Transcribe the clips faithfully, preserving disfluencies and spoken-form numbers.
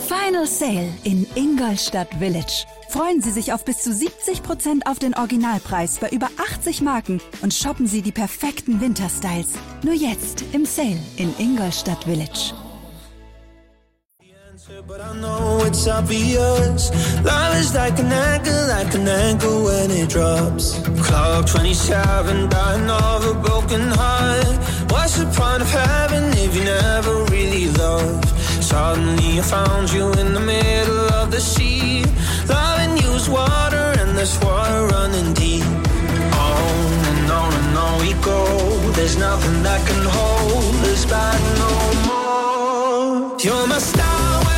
Final Sale in Ingolstadt Village. Freuen Sie sich auf bis zu siebzig Prozent auf den Originalpreis bei über achtzig Marken und shoppen Sie die perfekten Winterstyles. Nur jetzt im Sale in Ingolstadt Village. But I know it's obvious. Love is like an anchor, like an anchor when it drops. Clock twenty-seven, dying of a broken heart. What's the point of heaven if you never really loved? Suddenly I found you in the middle of the sea. Loving you is water and there's water running deep. On and on and on we go. There's nothing that can hold us back no more. You're my star.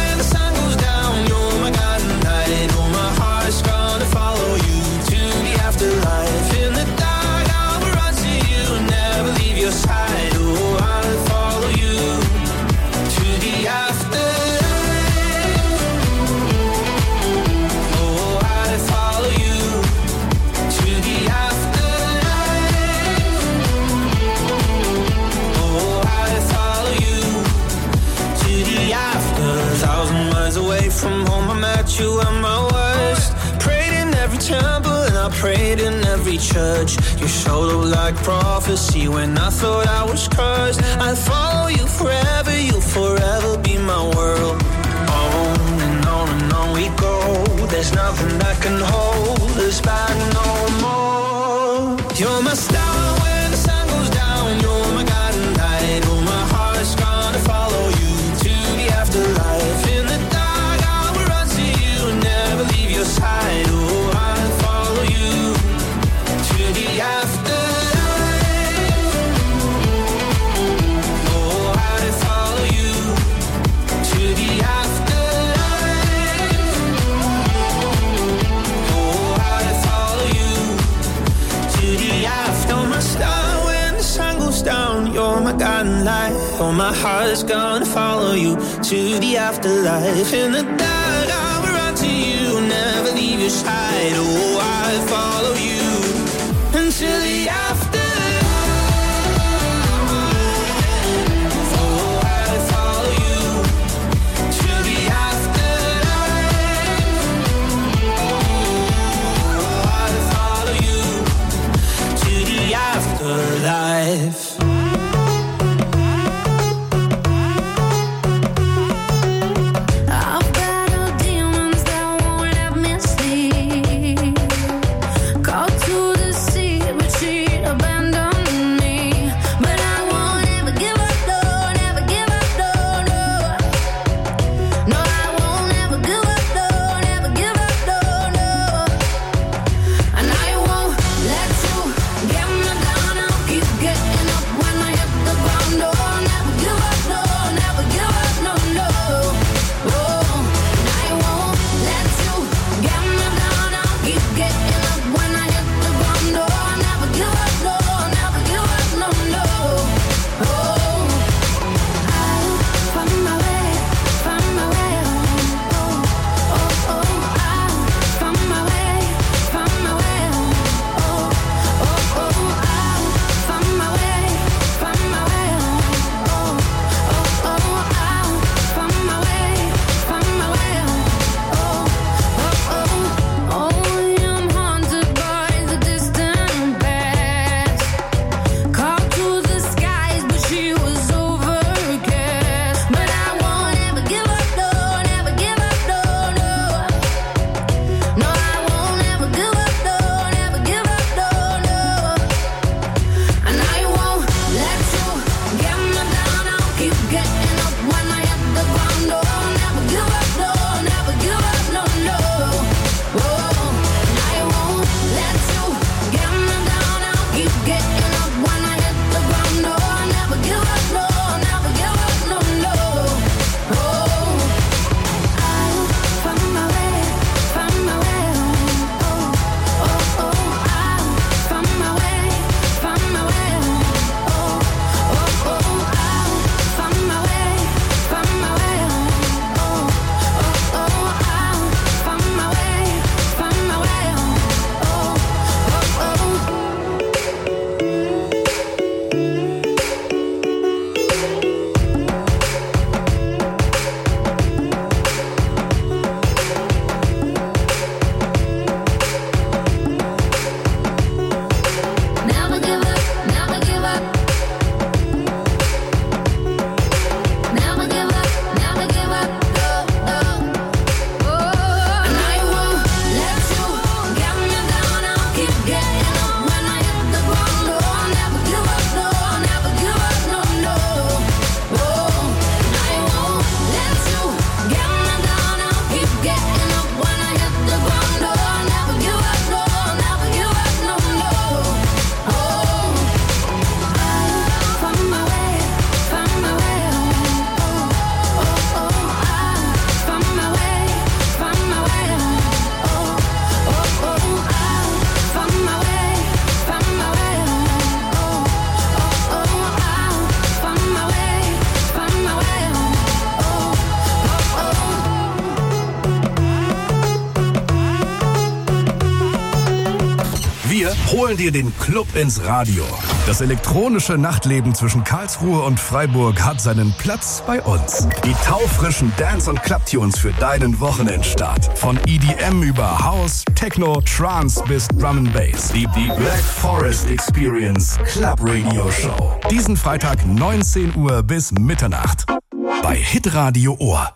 From home I met you at my worst. Prayed in every temple and I prayed in every church. You showed up like prophecy when I thought I was cursed. I'll follow you forever, you'll forever be my world. On and on and on we go. There's nothing that can hold us back no more. You're my star when the sun goes down. You're my guiding light. Oh, my heart's gonna follow you to the afterlife. In the your side, oh, I'll follow you to the afterlife. Oh, I'll follow you to the afterlife. Oh, I'll follow you to the after. You're my star when the sun goes down. You're my guiding light. Oh, my heart's gonna follow you to the afterlife. In the dark, I'll run to you. Never leave your side. Oh, I'll follow you until the afterlife. Oh, I'll follow you to the afterlife. Oh, I'll follow you to the afterlife. Called to the sea, retreat, a Wir holen dir den Club ins Radio. Das elektronische Nachtleben zwischen Karlsruhe und Freiburg hat seinen Platz bei uns. Die taufrischen Dance- und Clubtunes für deinen Wochenendstart. Von E D M über House, Techno, Trance bis Drum and Bass. Die, die Black Forest Experience Club Radio Show. Diesen Freitag neunzehn Uhr bis Mitternacht. Bei Hitradio Ohr.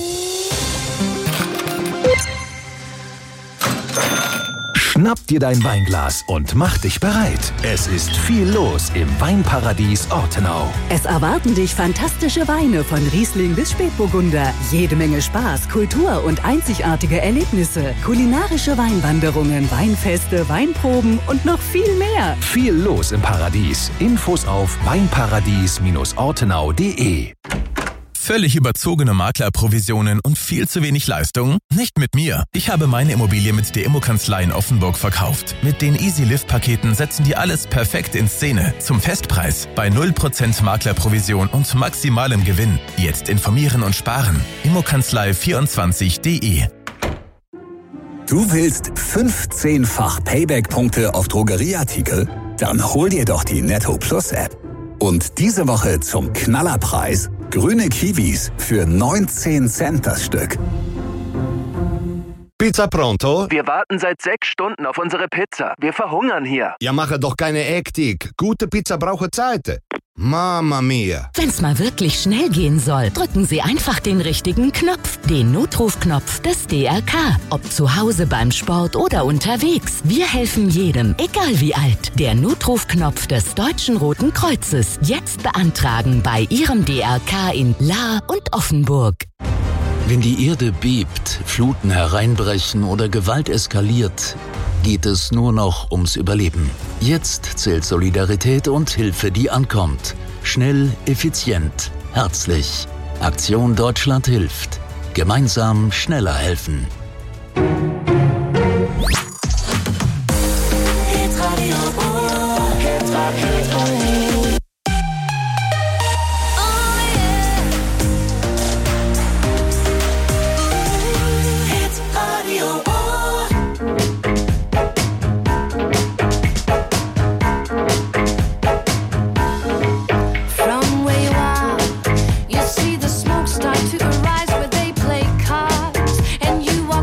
Schnapp dir dein Weinglas und mach dich bereit. Es ist viel los im Weinparadies Ortenau. Es erwarten dich fantastische Weine von Riesling bis Spätburgunder. Jede Menge Spaß, Kultur und einzigartige Erlebnisse. Kulinarische Weinwanderungen, Weinfeste, Weinproben und noch viel mehr. Viel los im Paradies. Infos auf weinparadies Bindestrich ortenau Punkt de. Völlig überzogene Maklerprovisionen und viel zu wenig Leistung? Nicht mit mir. Ich habe meine Immobilie mit der Immokanzlei in Offenburg verkauft. Mit den Easy-Lift-Paketen setzen die alles perfekt in Szene. Zum Festpreis. Bei null Prozent Maklerprovision und maximalem Gewinn. Jetzt informieren und sparen. immokanzlei vierundzwanzig Punkt de. Du willst fünfzehnfach Payback-Punkte auf Drogerieartikel? Dann hol dir doch die Netto Plus App. Und diese Woche zum Knallerpreis grüne Kiwis für neunzehn Cent das Stück. Pizza pronto? Wir warten seit sechs Stunden auf unsere Pizza. Wir verhungern hier. Ja, mache doch keine Hektik. Gute Pizza braucht Zeit. Mamma mia. Wenn's mal wirklich schnell gehen soll, drücken Sie einfach den richtigen Knopf. Den Notrufknopf des D R K. Ob zu Hause, beim Sport oder unterwegs. Wir helfen jedem, egal wie alt. Der Notrufknopf des Deutschen Roten Kreuzes. Jetzt beantragen bei Ihrem D R K in Lahr und Offenburg. Wenn die Erde bebt, Fluten hereinbrechen oder Gewalt eskaliert, geht es nur noch ums Überleben. Jetzt zählt Solidarität und Hilfe, die ankommt. Schnell, effizient, herzlich. Aktion Deutschland hilft. Gemeinsam schneller helfen. You see the smoke start to arise where they play cards, and you walk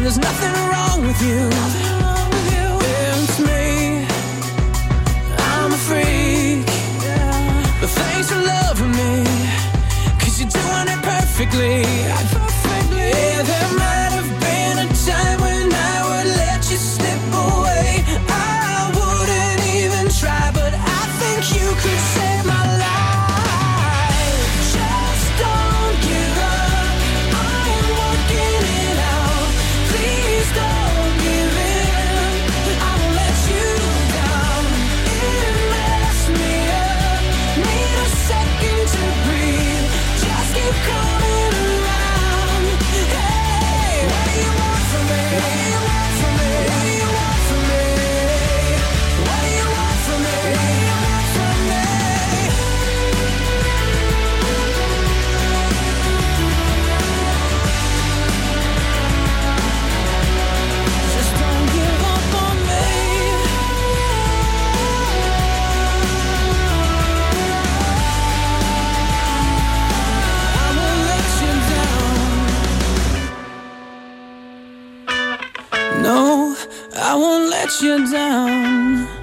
there's nothing wrong with you. It's me, I'm a freak, but thanks for loving me, cause you're doing it perfectly. Yeah, there might have been a time when I would let you slip away. I wouldn't even try, but I think you could save my life. Just don't give up, I am working it out. Please don't give in, I won't let you down. It messed me up, need a second to breathe. Just keep coming around. Hey, what do you want from me? What do you want from me? What do you want from me? What do you want from me? What do you want from me? Just don't give up on me. I won't let you down. No, I won't let you down.